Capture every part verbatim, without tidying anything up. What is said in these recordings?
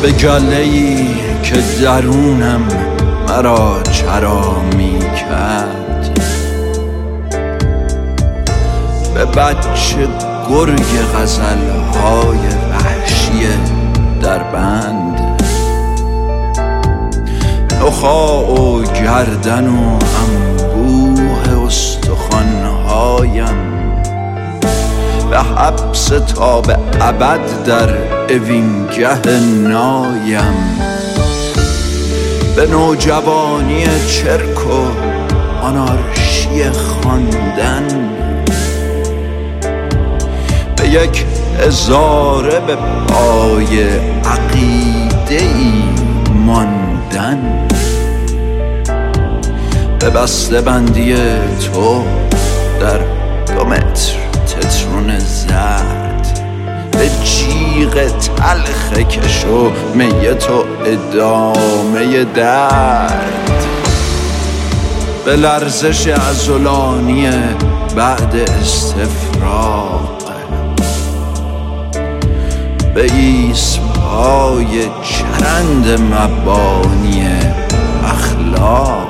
به گله‌ای که درونم مرا چرا می کرد، به بچه گرگ غزل‌های وحشی در بند، نخاع و گردن و انبوه استخوان‌هایم، به حبس تا به ابد در اوینگه نایم، به نوجوانی چرک و آنارشی خواندن، به یک هزاره به پای عقیده‌ای ماندن، به بسته بندی تو در دو متر تترون زرد، به جیغ تلخ کش و می تو ادامه درد، به لرزش عضلانی بعد استفراغ، به ایسم‌های چرند مبانی اخلاق،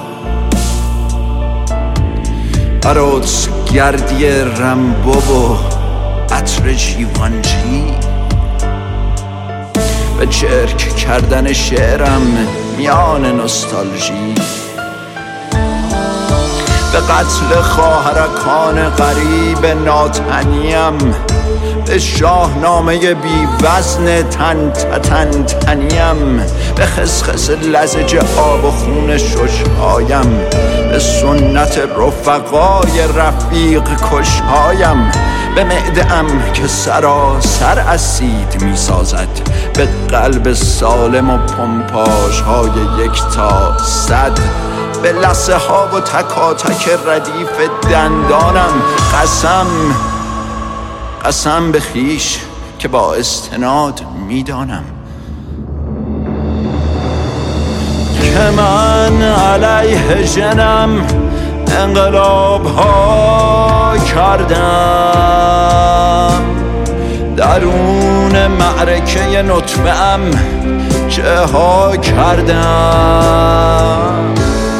عروس گردی رمبو و عطر جیوانجی، به چرک کردن شعرم میان نوستالژی، به قتل خواهرکان غریب ناتنیم، به شاهنامه بی وزن تن تن تنیم، به خسخس لزج آب و خون ششهایم، به سنت رفقای رفیق کشهایم، به معده‌ام که سراسر اسید می سازد، به قلب سالم و پمپاژ های یک تا صد، به لثه ها و تکاتک ردیف دندانم. قسم قسم به خیش که با استناد میدانم که من علیه جنم انقلاب ها کردم، درون معرکه نطفه ام چه ها کردم،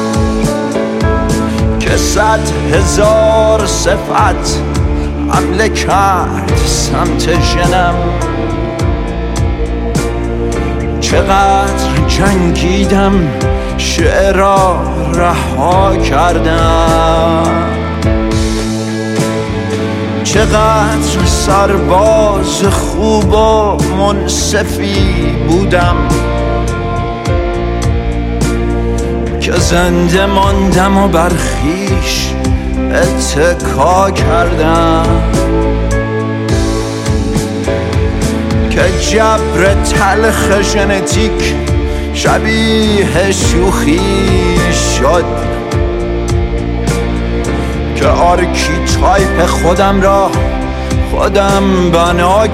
که صد هزار صفت حمله کرد سمت جنم، چقدر جنگیدم شعر را رها کردم، چقدر سرباز خوب و منصفی بودم که زنده ماندم و برخیش اتکا کردم، که جبر تلخ ژنتیک شبیه شوخی شد، که آرکیتایپ خودم را خودم بنا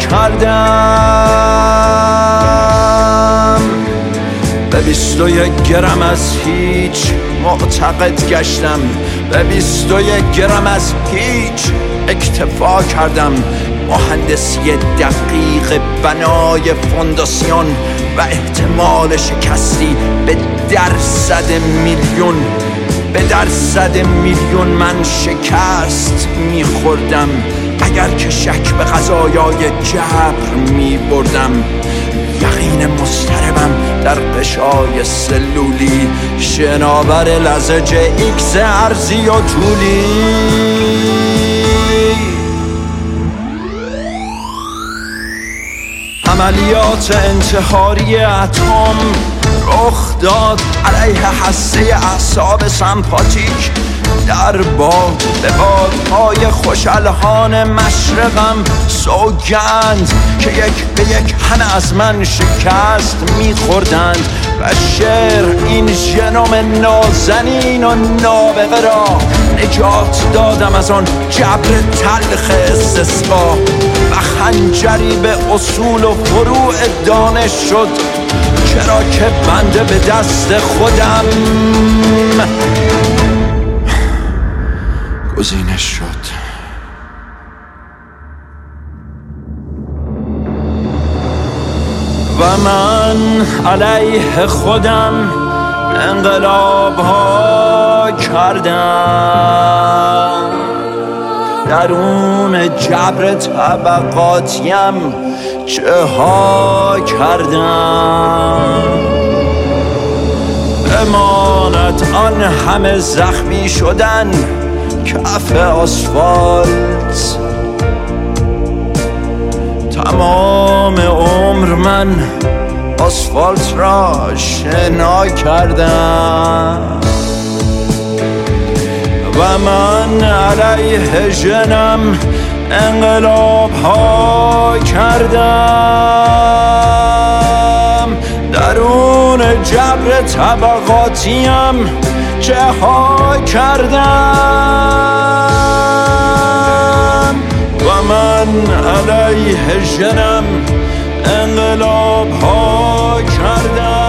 کردم، به بیست و یک گرم از هیچ معتقد گشتم، به بیست و یک گرم از هیچ اکتفا کردم، مهندسی دقیق بنای فونداسیون و احتمال شکستی به درصد میلیون، به درصد میلیون من شکست میخوردم اگر که شک به قضایای جبر میبردم، یقین مضطربم در قشای سلولی شناور لزج ایکس ارزی و طولی، عملیات انتحاری اتم رخ داد علیه هسته اعصاب سمپاتیک، در باد به بادهای خوشالهان مشرقم سوگند که یک به یک همه از من شکست میخوردند و شعر این ژنوم نازنین و نابغه را نجات دادم از آن جبر تلخ استثبا و خنجری به اصول و فروع دانش شد، چرا که بنده به دست خودم گزینش شد. و من علیه خودم انقلاب ها کردم، درون جبر طبقاتیم چه ها کردم. بماند آن همه زخمی شدن کف آسفالت، تمام عمر من آسفالت را شنا کردم و من علیه ژنم انقلاب ها کردم، درون جبر طبقاتیم چه ها کردم و من علیه ژنم انقلاب ها کردم.